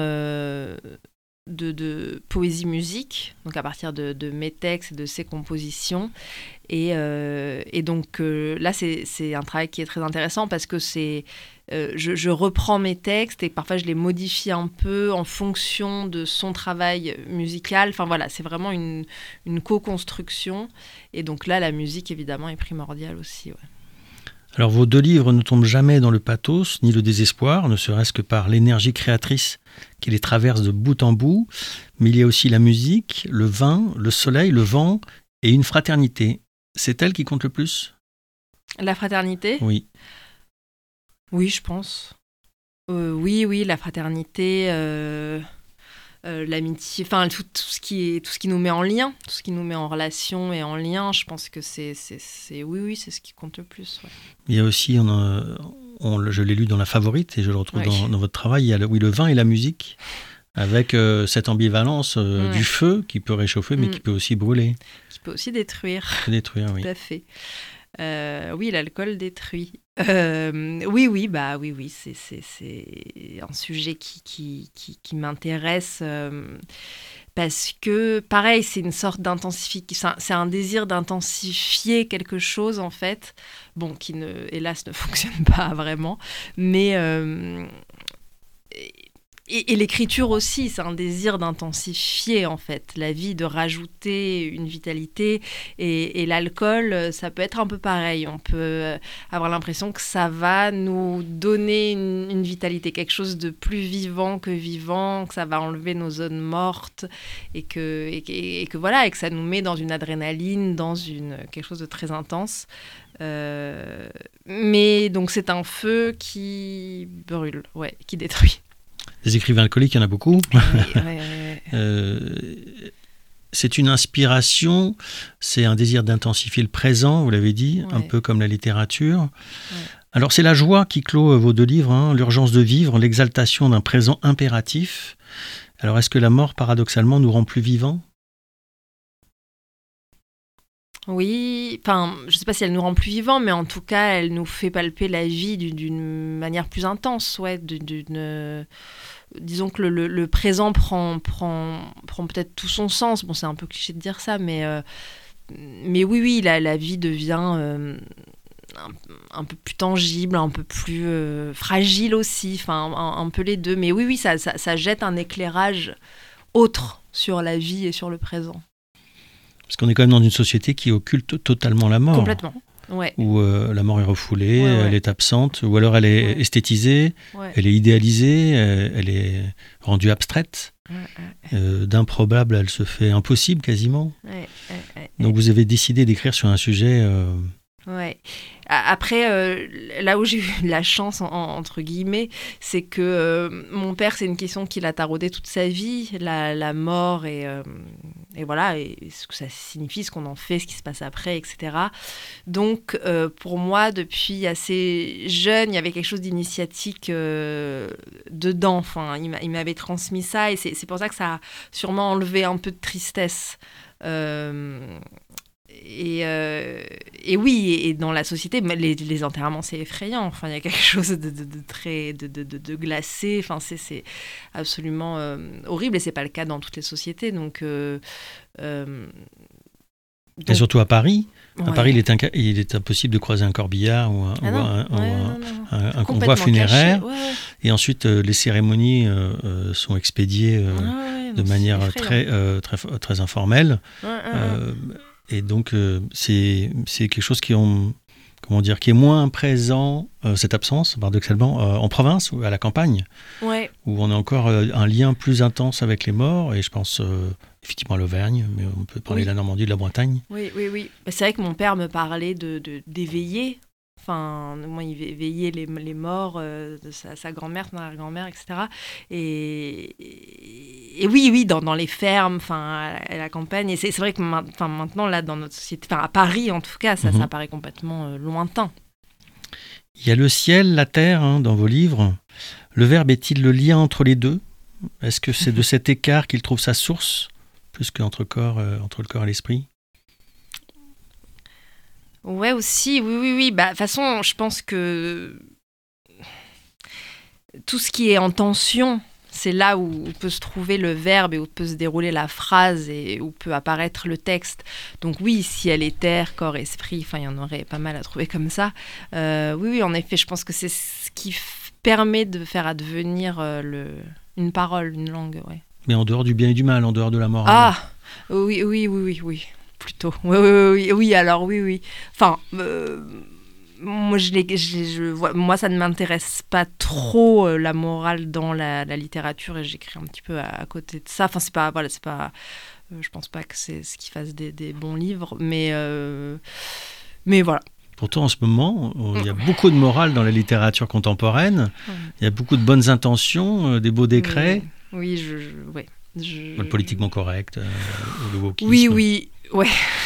de poésie-musique, donc à partir de mes textes et de ses compositions. Et donc là, c'est un travail qui est très intéressant parce que je reprends mes textes et parfois je les modifie un peu en fonction de son travail musical. Voilà, c'est vraiment une co-construction. Et donc là, la musique, évidemment, est primordiale aussi, ouais. Alors, vos deux livres ne tombent jamais dans le pathos ni le désespoir, ne serait-ce que par l'énergie créatrice qui les traverse de bout en bout. Mais il y a aussi la musique, le vin, le soleil, le vent et une fraternité. C'est elle qui compte le plus ? La fraternité ? Oui. Oui, je pense. Oui, la fraternité, l'amitié, tout ce qui nous met en lien, tout ce qui nous met en relation et en lien, je pense que c'est c'est ce qui compte le plus. Ouais. Il y a aussi, je l'ai lu dans La Favorite et je le retrouve dans votre travail, il y a le vin et la musique, avec cette ambivalence du feu qui peut réchauffer mais qui peut aussi brûler. Qui peut aussi détruire. Détruire, oui. Tout à fait. Oui, l'alcool détruit. Oui, c'est un sujet qui m'intéresse Parce que, pareil, c'est une sorte d'intensification, c'est un désir d'intensifier quelque chose, en fait, bon, qui, hélas, ne fonctionne pas vraiment, mais... Et l'écriture aussi, c'est un désir d'intensifier, en fait, la vie, de rajouter une vitalité. Et l'alcool, ça peut être un peu pareil. On peut avoir l'impression que ça va nous donner une vitalité, quelque chose de plus vivant, que ça va enlever nos zones mortes, et que voilà, et que ça nous met dans une adrénaline, dans quelque chose de très intense. Mais donc, c'est un feu qui brûle, qui détruit. Des écrivains alcooliques, il y en a beaucoup. C'est une inspiration, c'est un désir d'intensifier le présent, vous l'avez dit, un peu comme la littérature. Alors c'est la joie qui clôt vos 2 livres, hein, l'urgence de vivre, l'exaltation d'un présent impératif. Alors est-ce que la mort, paradoxalement, nous rend plus vivants ? Oui, enfin, je ne sais pas si elle nous rend plus vivants, mais en tout cas, elle nous fait palper la vie d'une manière plus intense, disons que le présent prend peut-être tout son sens. Bon, c'est un peu cliché de dire ça, mais oui, la vie devient un peu plus tangible, un peu plus fragile aussi, enfin, un peu les deux. Mais oui, ça jette un éclairage autre sur la vie et sur le présent. Parce qu'on est quand même dans une société qui occulte totalement la mort. Complètement, ouais. Où la mort est refoulée, elle est absente, ou alors elle est esthétisée, elle est idéalisée, elle est rendue abstraite. D'improbable, elle se fait impossible quasiment. Donc vous avez décidé d'écrire sur un sujet... Ouais. Après, là où j'ai eu de la chance, entre guillemets, c'est que mon père, c'est une question qui l'a taraudé toute sa vie, la mort et voilà, et ce que ça signifie, ce qu'on en fait, ce qui se passe après, etc. Donc, pour moi, depuis assez jeune, il y avait quelque chose d'initiatique dedans. Enfin, il m'avait transmis ça, et c'est pour ça que ça a sûrement enlevé un peu de tristesse. Et oui, et dans la société, les enterrements, c'est effrayant. Enfin, il y a quelque chose de très de glacé. Enfin, c'est absolument horrible, et c'est pas le cas dans toutes les sociétés. Donc, et surtout à Paris. À Paris, il est impossible de croiser un corbillard ou un convoi funéraire. Et ensuite, les cérémonies sont expédiées de manière très informelle. Et donc, c'est quelque chose qui est moins présent, cette absence, paradoxalement, en province ou à la campagne, où on a encore un lien plus intense avec les morts. Et je pense effectivement à l'Auvergne, mais on peut parler de la Normandie, de la Bretagne. Oui. C'est vrai que mon père me parlait d'éveiller. Enfin, moi, il veillait les morts de sa grand-mère, son arrière-grand-mère, etc. Et oui, dans les fermes, enfin, à la campagne. Et c'est vrai que maintenant, là, dans notre société, enfin, à Paris, en tout cas, ça paraît complètement lointain. Il y a le ciel, la terre, hein, dans vos livres. Le verbe est-il le lien entre les deux ? Est-ce que c'est de cet écart qu'il trouve sa source, plus qu'entre le corps et l'esprit ? Ouais, aussi, oui. Bah, de toute façon, je pense que tout ce qui est en tension, c'est là où peut se trouver le verbe et où peut se dérouler la phrase et où peut apparaître le texte. Donc oui, ciel et terre, corps, esprit, enfin, il y en aurait pas mal à trouver comme ça. Oui, en effet, je pense que c'est ce qui permet de faire advenir une parole, une langue, ouais. Mais en dehors du bien et du mal, en dehors de la morale. Ah, oui. Plutôt. Oui, alors oui. Enfin, moi, moi, ça ne m'intéresse pas trop la morale dans la littérature, et j'écris un petit peu à côté de ça. Enfin, c'est pas, je pense pas que c'est ce qui fasse des bons livres, mais voilà. Pourtant, en ce moment, il y a beaucoup de morale dans la littérature contemporaine. Il y a beaucoup de bonnes intentions, des beaux décrets. Oui, le politiquement correct, le wokisme. Oui. Ouais.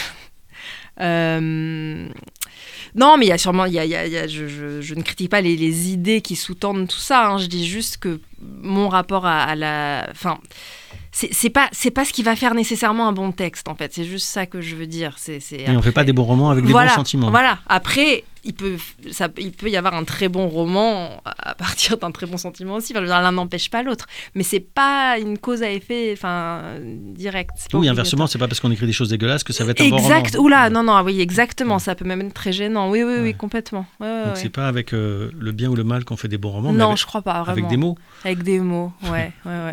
Non, mais il y a sûrement, je ne critique pas les idées qui sous-tendent tout ça. Hein. Je dis juste que mon rapport à la, enfin, c'est pas ce qui va faire nécessairement un bon texte, en fait. C'est juste ça que je veux dire. Et on ne fait pas des bons romans avec des bons sentiments. Voilà. Après, il peut y avoir un très bon roman à partir d'un très bon sentiment aussi. Enfin, l'un n'empêche pas l'autre. Mais c'est pas une cause à effet direct. Oui, inversement, c'est pas parce qu'on écrit des choses dégueulasses que ça va être un bon roman. Exact. Oula, non, oui, exactement. Ça peut même être très gênant. Oui, complètement. Donc c'est pas avec le bien ou le mal qu'on fait des bons romans. Non, mais je crois pas, vraiment. Avec des mots. Avec des mots, ouais.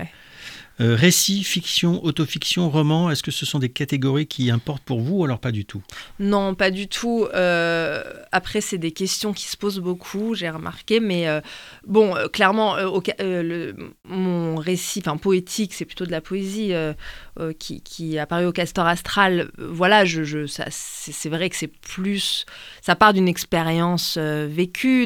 Récit, fiction, autofiction, roman, est-ce que ce sont des catégories qui importent pour vous ou alors pas du tout ? Non, pas du tout. Après, c'est des questions qui se posent beaucoup, j'ai remarqué. Mais clairement, mon récit poétique, c'est plutôt de la poésie qui est apparue au Castor Astral. Voilà, c'est vrai que c'est plus... Ça part d'une expérience vécue,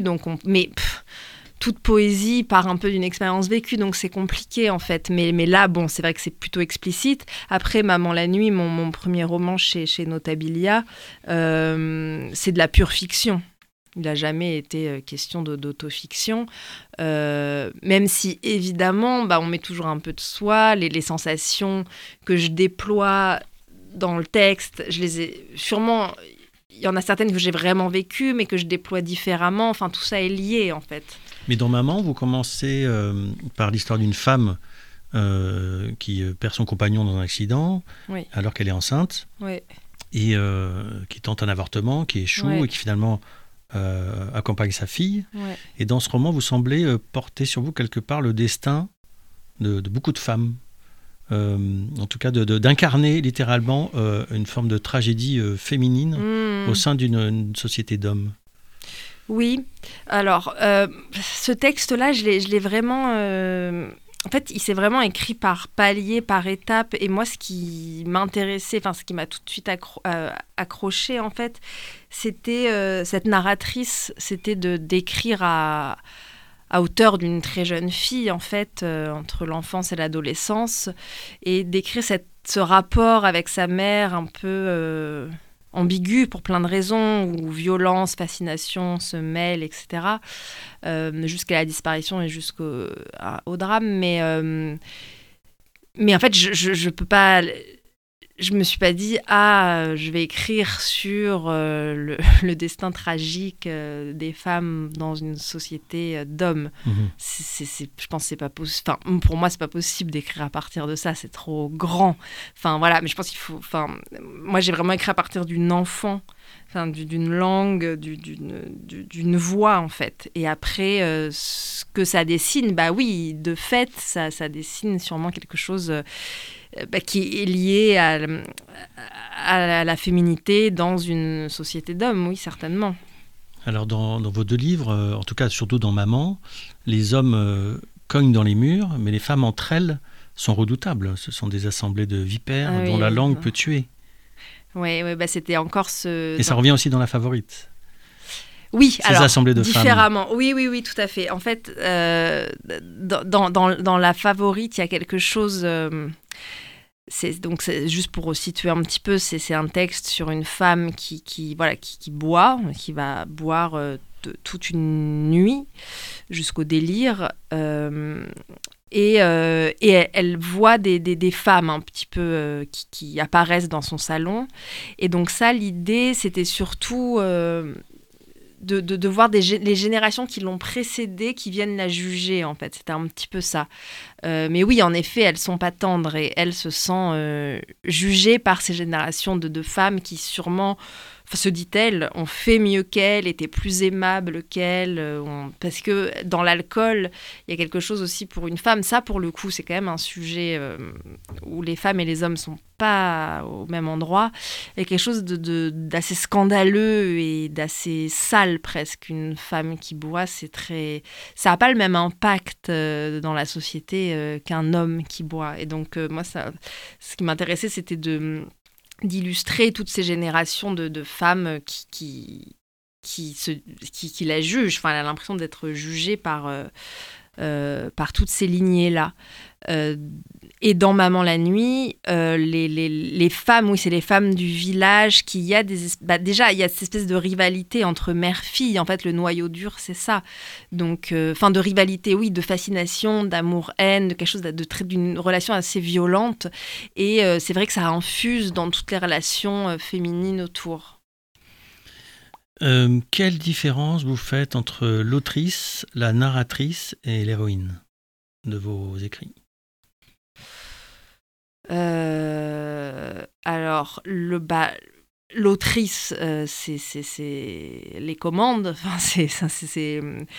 toute poésie part un peu d'une expérience vécue, donc c'est compliqué en fait. Mais là, c'est vrai que c'est plutôt explicite. Après, Maman la nuit, mon premier roman chez Notabilia, c'est de la pure fiction. Il n'a jamais été question d'autofiction. Même si, évidemment, on met toujours un peu de soi. Les sensations que je déploie dans le texte, je les ai sûrement... Il y en a certaines que j'ai vraiment vécues, mais que je déploie différemment. Enfin, tout ça est lié, en fait. Mais dans Maman, vous commencez par l'histoire d'une femme qui perd son compagnon dans un accident, alors qu'elle est enceinte, et qui tente un avortement, qui échoue, et qui finalement accompagne sa fille. Et dans ce roman, vous semblez porter sur vous quelque part le destin de beaucoup de femmes. En tout cas d'incarner littéralement une forme de tragédie féminine au sein d'une société d'hommes. Oui, alors ce texte-là, je l'ai vraiment... En fait, il s'est vraiment écrit par paliers, par étapes. Et moi, ce qui m'intéressait, ce qui m'a tout de suite accroché, en fait, c'était cette narratrice, c'était de décrire à hauteur d'une très jeune fille, en fait, entre l'enfance et l'adolescence, et d'écrire ce rapport avec sa mère un peu ambigu pour plein de raisons, où violence, fascination se mêlent, etc., jusqu'à la disparition et jusqu'au drame. Mais en fait, je peux pas... Je me suis pas dit je vais écrire sur le destin tragique des femmes dans une société d'hommes. Je pense que c'est pas possible. Pour moi, c'est pas possible d'écrire à partir de ça. C'est trop grand. Voilà. Mais je pense qu'il faut. Moi, j'ai vraiment écrit à partir d'une enfant, d'une langue, d'une voix en fait. Et après, ce que ça dessine, oui, de fait, ça dessine sûrement quelque chose. Qui est lié à la féminité dans une société d'hommes, oui, certainement. Alors, dans vos deux livres, en tout cas, surtout dans Maman, les hommes cognent dans les murs, mais les femmes entre elles sont redoutables. Ce sont des assemblées de vipères dont la langue peut tuer. Oui, c'était encore ce... Et ça revient aussi dans La Favorite. Oui, ces assemblées de différemment. femmes. Oui, tout à fait. En fait, dans La Favorite, il y a quelque chose... C'est juste pour situer un petit peu, c'est un texte sur une femme qui boit, qui va boire toute une nuit jusqu'au délire, et elle voit des femmes un petit peu qui apparaissent dans son salon. Et donc ça, l'idée, c'était surtout de voir les générations qui l'ont précédée, qui viennent la juger, en fait. C'était un petit peu ça. Mais oui, en effet, elles sont pas tendres et elles se sentent jugées par ces générations de femmes qui sûrement, se dit-elle, ont fait mieux qu'elles, étaient plus aimables qu'elles. Parce que dans l'alcool, il y a quelque chose aussi pour une femme. Ça, pour le coup, c'est quand même un sujet où les femmes et les hommes sont pas au même endroit. Il y a quelque chose d'assez scandaleux et d'assez sale presque. Une femme qui boit, ça n'a pas le même impact dans la société qu'un homme qui boit. Et donc, moi, ce qui m'intéressait, c'était d'illustrer toutes ces générations de femmes qui la jugent. Elle a l'impression d'être jugée par par toutes ces lignées-là. Et dans Maman la nuit, les femmes, oui, c'est les femmes du village qui y a déjà il y a cette espèce de rivalité entre mère-fille. En fait, le noyau dur, c'est ça. Donc, de rivalité, oui, de fascination, d'amour-haine, de quelque chose d'une relation assez violente. Et c'est vrai que ça infuse dans toutes les relations féminines autour. Quelle différence vous faites entre l'autrice, la narratrice et l'héroïne de vos écrits ? Alors, l'autrice, c'est les commandes. Enfin, c'est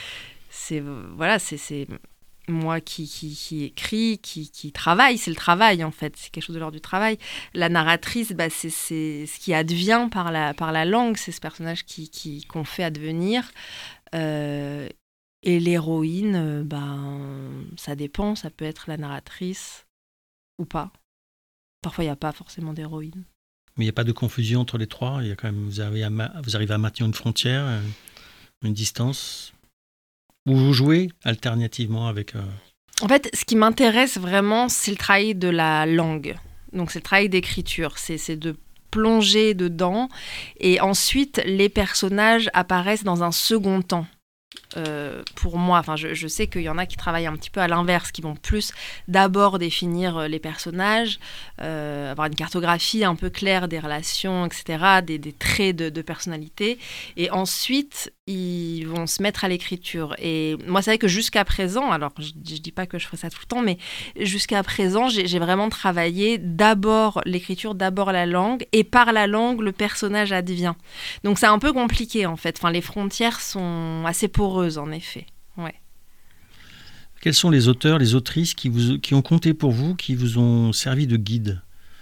moi qui écris, qui travaille. C'est le travail, en fait. C'est quelque chose de l'ordre du travail. La narratrice, c'est ce qui advient par la langue. C'est ce personnage qu'on fait advenir. Et l'héroïne, ça dépend. Ça peut être la narratrice ou pas. Parfois, il n'y a pas forcément d'héroïne. Mais il n'y a pas de confusion entre les trois. Il y a quand même, vous arrivez à maintenir une frontière, une distance. Ou vous jouez alternativement avec... En fait, ce qui m'intéresse vraiment, c'est le travail de la langue. Donc, c'est le travail d'écriture. C'est de plonger dedans. Et ensuite, les personnages apparaissent dans un second temps. Pour moi, je sais qu'il y en a qui travaillent un petit peu à l'inverse, qui vont plus d'abord définir les personnages, avoir une cartographie un peu claire des relations, etc., des traits de personnalité, et ensuite ils vont se mettre à l'écriture. Et moi, c'est vrai que jusqu'à présent, alors je dis pas que je ferai ça tout le temps, mais jusqu'à présent, j'ai vraiment travaillé d'abord l'écriture, d'abord la langue, et par la langue, le personnage advient. Donc c'est un peu compliqué en fait. Les frontières sont assez poreuses en effet. Ouais. Quels sont les auteurs, les autrices qui ont compté pour vous, qui vous ont servi de guide ?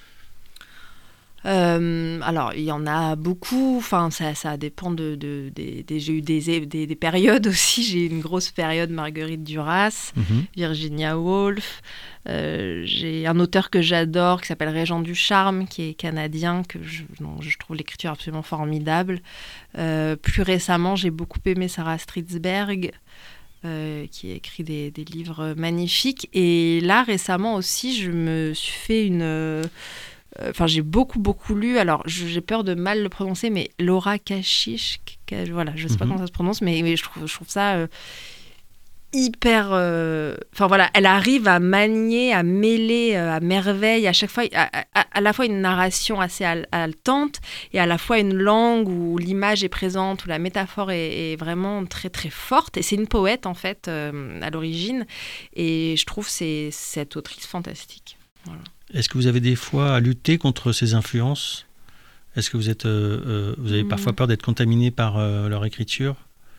Alors, il y en a beaucoup. Ça dépend j'ai eu des périodes aussi. J'ai eu une grosse période Marguerite Duras, Virginia Woolf. J'ai un auteur que j'adore qui s'appelle Régent Ducharme, qui est canadien, que je trouve l'écriture absolument formidable. Plus récemment, j'ai beaucoup aimé Sarah Stridsberg, qui a écrit des livres magnifiques. Et là, récemment aussi, je me suis fait j'ai beaucoup lu. Alors, j'ai peur de mal le prononcer, mais Laura Kashish, voilà, je ne sais pas comment ça se prononce, mais je trouve ça hyper... elle arrive à manier, à mêler à merveille, à chaque fois, à la fois une narration assez haletante et à la fois une langue où l'image est présente, où la métaphore est vraiment très, très forte. Et c'est une poète, en fait, à l'origine. Et je trouve cette autrice fantastique. Voilà. Est-ce que vous avez des fois à lutter contre ces influences ? Est-ce que vous avez parfois peur d'être contaminé par leur écriture ?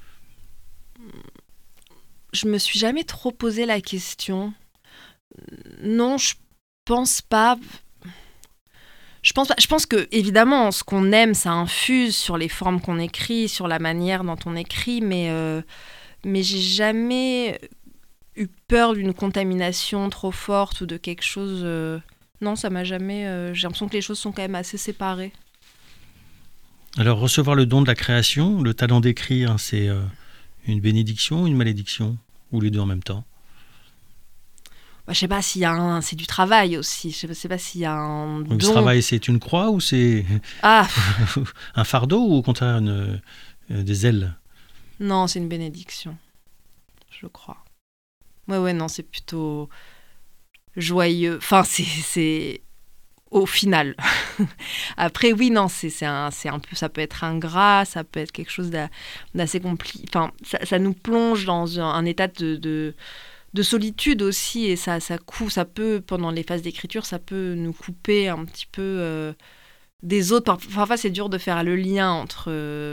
Je me suis jamais trop posé la question. Non, je pense pas. Je pense que, évidemment, ce qu'on aime, ça infuse sur les formes qu'on écrit, sur la manière dont on écrit, mais j'ai jamais eu peur d'une contamination trop forte ou de quelque chose... Non, ça m'a jamais... j'ai l'impression que les choses sont quand même assez séparées. Alors, recevoir le don de la création, le talent d'écrire, c'est une bénédiction ou une malédiction ? Ou les deux en même temps ? Je sais pas s'il y a c'est du travail aussi. Je sais pas s'il y a un don. Le travail, c'est une croix ou c'est un fardeau ou au contraire des ailes ? Non, c'est une bénédiction, je crois. Ouais, non, c'est plutôt joyeux. C'est au final. Après, oui, non, c'est un peu, ça peut être ingrat, ça peut être quelque chose d'assez compliqué. Ça nous plonge dans un état de solitude aussi, et ça peut, pendant les phases d'écriture, ça peut nous couper un petit peu des autres. Parfois, c'est dur de faire le lien entre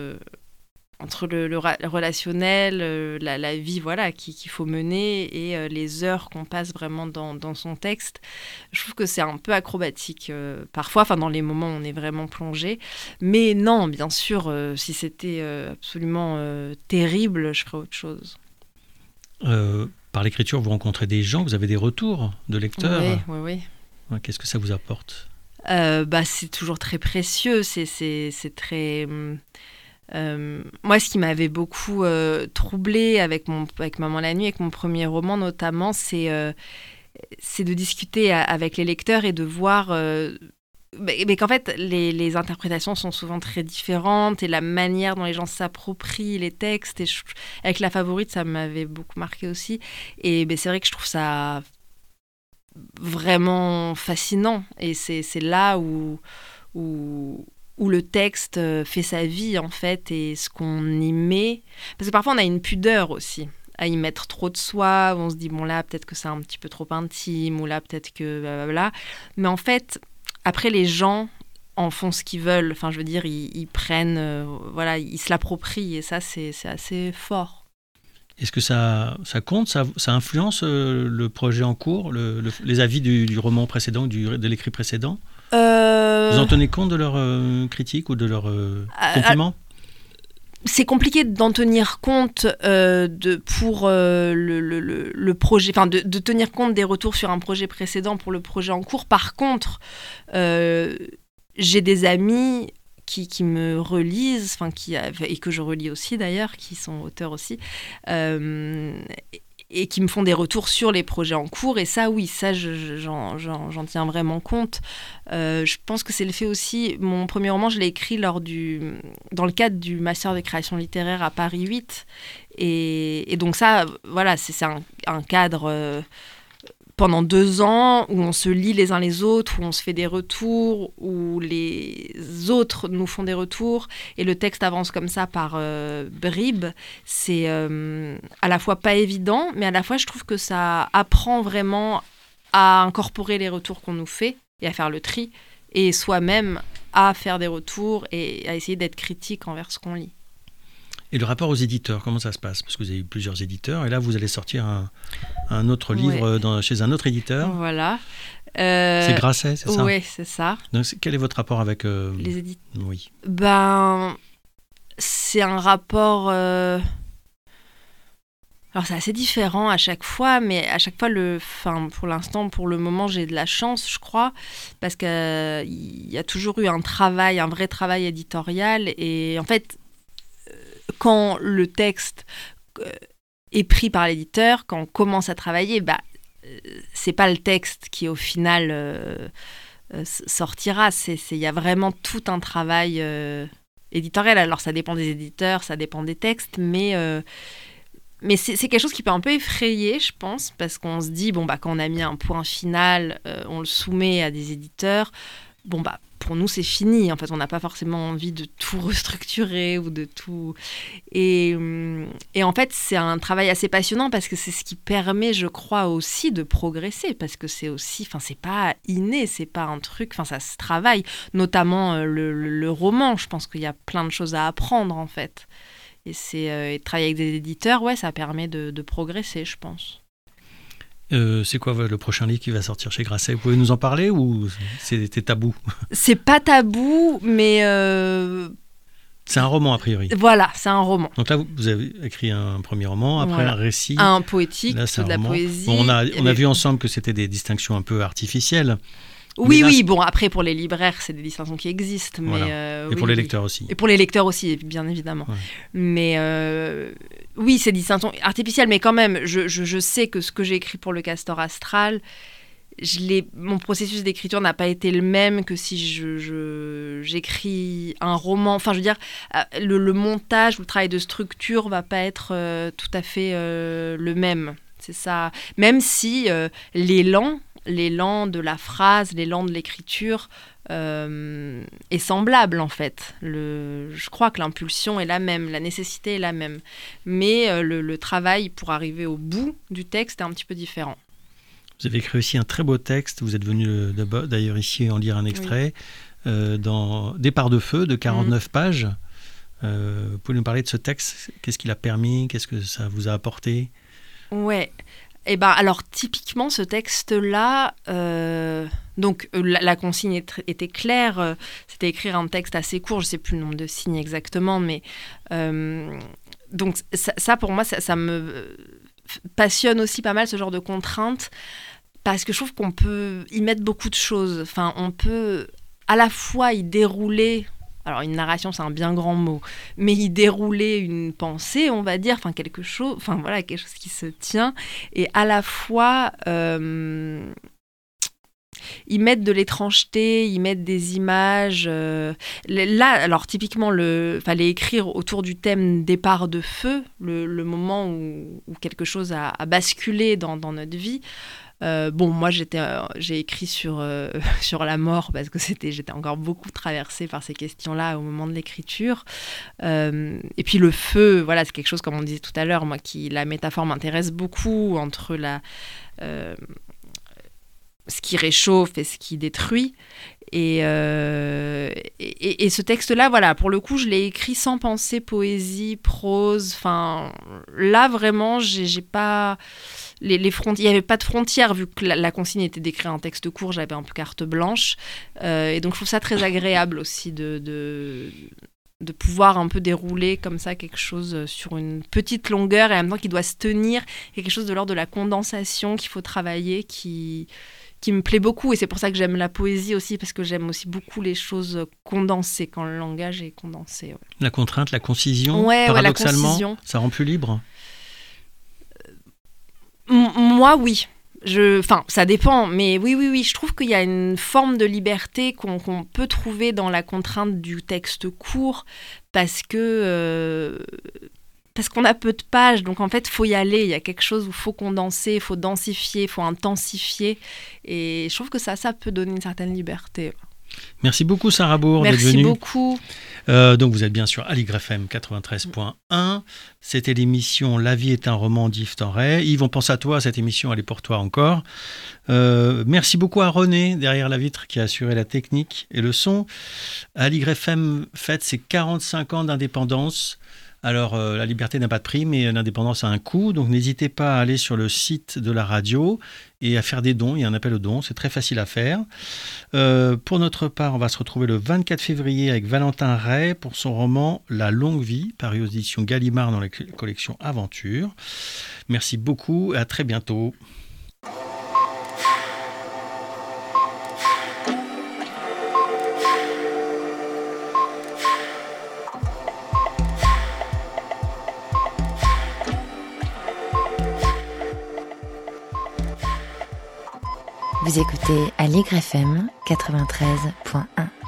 le relationnel, la vie, voilà, qu'il faut mener, et les heures qu'on passe vraiment dans son texte. Je trouve que c'est un peu acrobatique parfois, dans les moments où on est vraiment plongé. Mais non, bien sûr, si c'était absolument terrible, je ferais autre chose. Par l'écriture, vous rencontrez des gens, vous avez des retours de lecteurs. Oui. Qu'est-ce que ça vous apporte ? C'est toujours très précieux, c'est très... Moi, ce qui m'avait beaucoup troublée avec Maman la nuit, avec mon premier roman notamment, c'est de discuter avec les lecteurs et de voir mais qu'en fait, les interprétations sont souvent très différentes et la manière dont les gens s'approprient les textes. Et avec La Favorite, ça m'avait beaucoup marqué aussi. Et c'est vrai que je trouve ça vraiment fascinant. Et c'est là où le texte fait sa vie, en fait, et ce qu'on y met. Parce que parfois, on a une pudeur aussi à y mettre trop de soi, où on se dit, bon là, peut-être que c'est un petit peu trop intime, ou là, peut-être que blablabla. Mais en fait, après, les gens en font ce qu'ils veulent. Enfin, je veux dire, ils prennent, voilà, ils se l'approprient, et ça, c'est assez fort. Est-ce que ça compte, ça influence le projet en cours, les avis du roman précédent, de l'écrit précédent? Vous en tenez compte de leurs critiques ou de leurs compliments? C'est compliqué d'en tenir compte pour le projet, enfin de tenir compte des retours sur un projet précédent pour le projet en cours. Par contre, j'ai des amis qui me relisent, et que je relis aussi d'ailleurs, qui sont auteurs aussi, et qui me font des retours sur les projets en cours. Et ça, oui, ça, j'en tiens vraiment compte. Je pense que c'est le fait aussi... Mon premier roman, je l'ai écrit dans le cadre du master de création littéraire à Paris 8. Et donc ça, voilà, c'est un cadre... pendant 2 ans, où on se lit les uns les autres, où on se fait des retours, où les autres nous font des retours, et le texte avance comme ça par bribes. C'est à la fois pas évident, mais à la fois je trouve que ça apprend vraiment à incorporer les retours qu'on nous fait, et à faire le tri, et soi-même à faire des retours, et à essayer d'être critique envers ce qu'on lit. Et le rapport aux éditeurs, comment ça se passe? Parce que vous avez eu plusieurs éditeurs, et là, vous allez sortir un autre livre chez un autre éditeur. Voilà. C'est Grasset, c'est ça? Oui, c'est ça. Donc, quel est votre rapport avec... les éditeurs? Oui. C'est un rapport... Alors, c'est assez différent à chaque fois, mais à chaque fois, pour l'instant, pour le moment, j'ai de la chance, je crois, parce qu'il y a toujours eu un vrai travail éditorial, et en fait... Quand le texte est pris par l'éditeur, quand on commence à travailler, c'est pas le texte qui au final sortira. Il y a vraiment tout un travail éditorial. Alors ça dépend des éditeurs, ça dépend des textes, mais c'est quelque chose qui peut un peu effrayer, je pense, parce qu'on se dit, quand on a mis un point final, on le soumet à des éditeurs, pour nous, c'est fini. En fait, on n'a pas forcément envie de tout restructurer ou de tout... Et en fait, c'est un travail assez passionnant parce que c'est ce qui permet, je crois, aussi de progresser. Parce que c'est aussi... c'est pas inné, c'est pas un truc... ça se travaille. Notamment le roman. Je pense qu'il y a plein de choses à apprendre, en fait. Et travailler avec des éditeurs, ça permet de progresser, je pense. C'est quoi le prochain livre qui va sortir chez Grasset? Vous pouvez nous en parler ou c'était tabou? C'est pas tabou, mais... C'est un roman, a priori. Voilà, c'est un roman. Donc là, vous avez écrit un premier roman, après un récit. Un poétique, là, de la poésie. Bon, on a vu ensemble que c'était des distinctions un peu artificielles. Oui, après, pour les libraires, c'est des distinctions qui existent. Mais, et pour les lecteurs aussi. Et pour les lecteurs aussi, bien évidemment. Ouais. Mais oui, c'est des distinctions artificielles, mais quand même, je sais que ce que j'ai écrit pour Le Castor Astral, mon processus d'écriture n'a pas été le même que si j'écris un roman. Enfin, je veux dire, le montage ou le travail de structure va pas être tout à fait le même. C'est ça. Même si l'élan de la phrase, l'élan de l'écriture est semblable en fait. Je crois que l'impulsion est la même, la nécessité est la même. Mais le travail pour arriver au bout du texte est un petit peu différent. Vous avez écrit aussi un très beau texte, vous êtes venu d'ailleurs ici en lire un extrait, dans Départ de feu de 49 pages. Vous pouvez nous parler de ce texte? Qu'est-ce qu'il a permis? Qu'est-ce que ça vous a apporté? Ouais. Alors typiquement ce texte-là, donc la consigne était claire, c'était écrire un texte assez court, je ne sais plus le nombre de signes exactement, mais donc ça pour moi ça me passionne aussi pas mal, ce genre de contraintes, parce que je trouve qu'on peut y mettre beaucoup de choses. Enfin, on peut à la fois y dérouler alors une narration c'est un bien grand mot, mais y dérouler une pensée, on va dire, quelque chose qui se tient, et à la fois ils mettent de l'étrangeté, ils mettent des images. Là, alors typiquement, fallait écrire autour du thème départ de feu, le moment où quelque chose a basculé dans notre vie. Moi, j'ai écrit sur la mort parce que j'étais encore beaucoup traversée par ces questions-là au moment de l'écriture. Et puis le feu, voilà, c'est quelque chose, comme on disait tout à l'heure, moi, la métaphore m'intéresse beaucoup entre ce qui réchauffe et ce qui détruit. Et ce texte-là, voilà, pour le coup, je l'ai écrit sans penser poésie, prose. Enfin, là, vraiment, j'ai pas... il n'y avait pas de frontières, vu que la consigne était d'écrire un texte court, j'avais un peu carte blanche. Et donc, je trouve ça très agréable aussi de pouvoir un peu dérouler comme ça quelque chose sur une petite longueur et en même temps qui doit se tenir, quelque chose de l'ordre de la condensation qu'il faut travailler, qui me plaît beaucoup, et c'est pour ça que j'aime la poésie aussi, parce que j'aime aussi beaucoup les choses condensées, quand le langage est condensé. Ouais. La contrainte, la concision, paradoxalement, la concision. Ça rend plus libre. Moi, oui. Ça dépend, mais oui, je trouve qu'il y a une forme de liberté qu'on peut trouver dans la contrainte du texte court, parce qu'on a peu de pages, donc en fait, il faut y aller. Il y a quelque chose où il faut condenser, il faut densifier, il faut intensifier. Et je trouve que ça peut donner une certaine liberté. Merci beaucoup, Sarah Bourg, d'être venue. Merci beaucoup. Donc vous êtes bien sûr Aligre FM 93.1. C'était l'émission La vie est un roman d'Yves Tenray. Yves, on pense à toi, cette émission, elle est pour toi encore. Merci beaucoup à René, derrière la vitre, qui a assuré la technique et le son. Aligre FM fête ses 45 ans d'indépendance. Alors, la liberté n'a pas de prix, mais l'indépendance a un coût. Donc, n'hésitez pas à aller sur le site de la radio et à faire des dons. Il y a un appel aux dons, c'est très facile à faire. Pour notre part, on va se retrouver le 24 février avec Valentin Ray pour son roman La longue vie, paru aux éditions Gallimard dans la collection Aventure. Merci beaucoup et à très bientôt. Vous écoutez Aligre FM 93.1.